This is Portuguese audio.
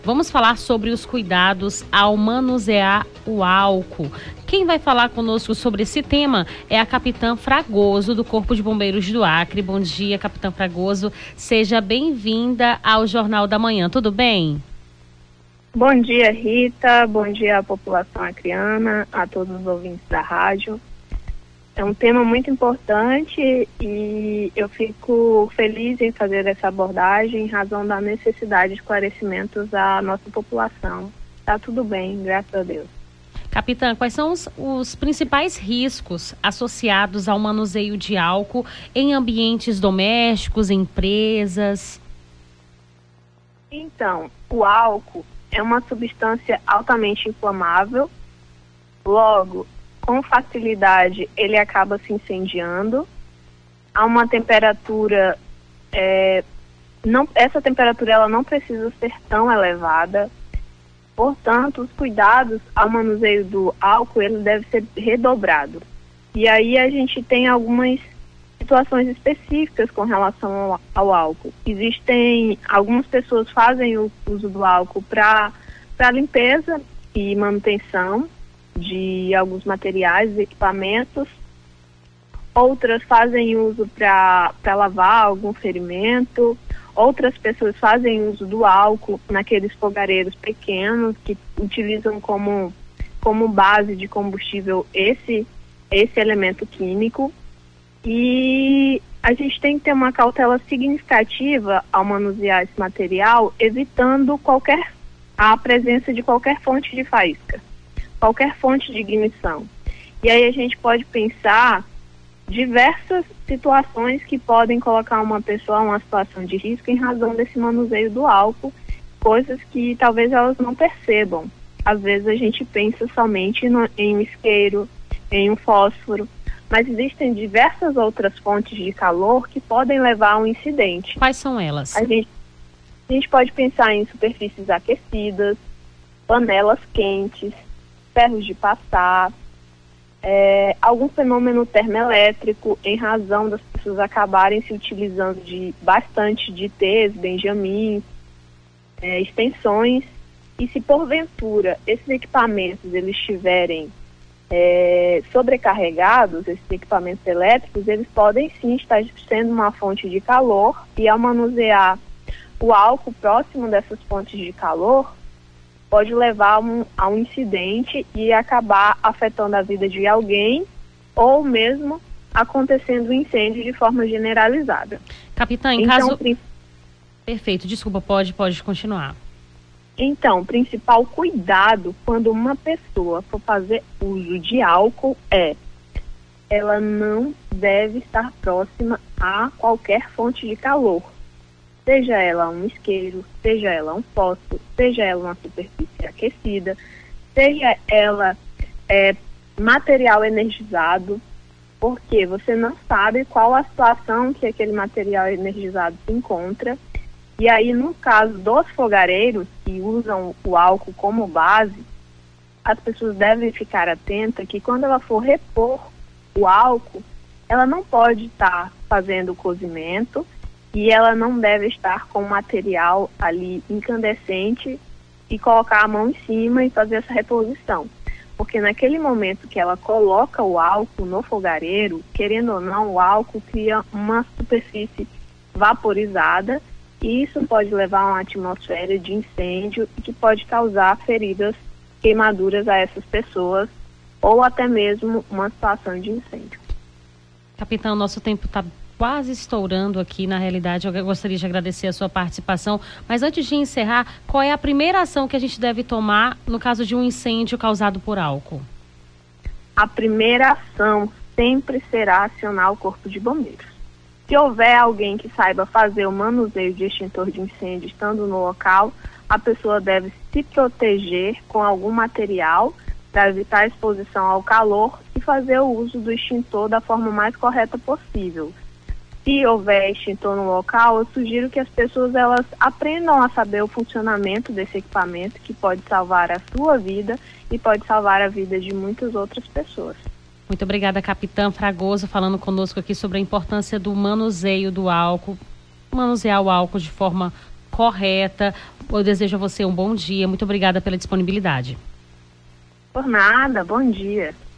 Vamos falar sobre os cuidados ao manusear o álcool. Quem vai falar conosco sobre esse tema é a Capitã Fragoso, do Corpo de Bombeiros do Acre. Bom dia, Capitã Fragoso. Seja bem-vinda ao Jornal da Manhã. Tudo bem? Bom dia, Rita. Bom dia à população acreana, a todos os ouvintes da rádio. É um tema muito importante e eu fico feliz em fazer essa abordagem em razão da necessidade de esclarecimentos à nossa população. Está tudo bem, graças a Deus. Capitã, quais são os principais riscos associados ao manuseio de álcool em ambientes domésticos, empresas? Então, o álcool é uma substância altamente inflamável, logo, com facilidade ele acaba se incendiando a uma temperatura, essa temperatura ela não precisa ser tão elevada, portanto os cuidados ao manuseio do álcool ele deve ser redobrado. E aí a gente tem algumas situações específicas com relação ao álcool. Algumas pessoas fazem o uso do álcool para limpeza e manutenção de alguns materiais e equipamentos. Outras fazem uso para lavar algum ferimento. Outras pessoas fazem uso do álcool naqueles fogareiros pequenos que utilizam como base de combustível esse elemento químico. E a gente tem que ter uma cautela significativa ao manusear esse material, evitando a presença de qualquer fonte de faísca, qualquer fonte de ignição. E aí a gente pode pensar diversas situações que podem colocar uma pessoa em uma situação de risco em razão desse manuseio do álcool, coisas que talvez elas não percebam. Às vezes a gente pensa somente em um isqueiro, em um fósforo, mas existem diversas outras fontes de calor que podem levar a um incidente. Quais são elas? A gente pode pensar em superfícies aquecidas, panelas quentes, ferros de passar, algum fenômeno termoelétrico em razão das pessoas acabarem se utilizando bastante de T's, benjamins, extensões. E se porventura esses equipamentos eles estiverem sobrecarregados, esses equipamentos elétricos, eles podem sim estar sendo uma fonte de calor, e ao manusear o álcool próximo dessas fontes de calor, pode levar a um incidente e acabar afetando a vida de alguém, ou mesmo acontecendo um incêndio de forma generalizada. Capitã, em caso... Perfeito, desculpa, pode continuar. Então, o principal cuidado quando uma pessoa for fazer uso de álcool ela não deve estar próxima a qualquer fonte de calor. Seja ela um isqueiro, seja ela um fósforo, seja ela uma superfície aquecida, seja ela material energizado, porque você não sabe qual a situação que aquele material energizado se encontra. E aí, no caso dos fogareiros que usam o álcool como base, as pessoas devem ficar atentas que quando ela for repor o álcool, ela não pode estar fazendo o cozimento e ela não deve estar com o material ali incandescente e colocar a mão em cima e fazer essa reposição. Porque naquele momento que ela coloca o álcool no fogareiro, querendo ou não, o álcool cria uma superfície vaporizada, e isso pode levar a uma atmosfera de incêndio e que pode causar feridas, queimaduras a essas pessoas, ou até mesmo uma situação de incêndio. Capitão, nosso tempo está quase estourando aqui. Na realidade, eu gostaria de agradecer a sua participação, mas antes de encerrar, qual é a primeira ação que a gente deve tomar no caso de um incêndio causado por álcool? A primeira ação sempre será acionar o Corpo de Bombeiros. Se houver alguém que saiba fazer o manuseio de extintor de incêndio estando no local, a pessoa deve se proteger com algum material para evitar a exposição ao calor e fazer o uso do extintor da forma mais correta possível. Se houver extintor no local, eu sugiro que as pessoas elas aprendam a saber o funcionamento desse equipamento, que pode salvar a sua vida e pode salvar a vida de muitas outras pessoas. Muito obrigada, Capitã Fragoso, falando conosco aqui sobre a importância do manuseio do álcool, manusear o álcool de forma correta. Eu desejo a você um bom dia. Muito obrigada pela disponibilidade. Por nada, bom dia.